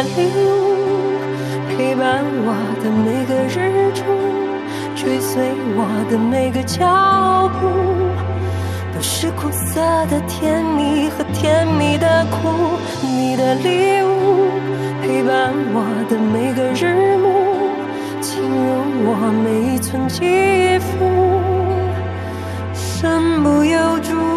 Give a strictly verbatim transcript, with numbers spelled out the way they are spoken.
礼物，陪伴我的每个日出，追随我的每个脚步，都是苦涩的甜蜜和甜蜜的苦。你的礼物陪伴我的每个日暮，侵入我每一寸肌肤，身不由主。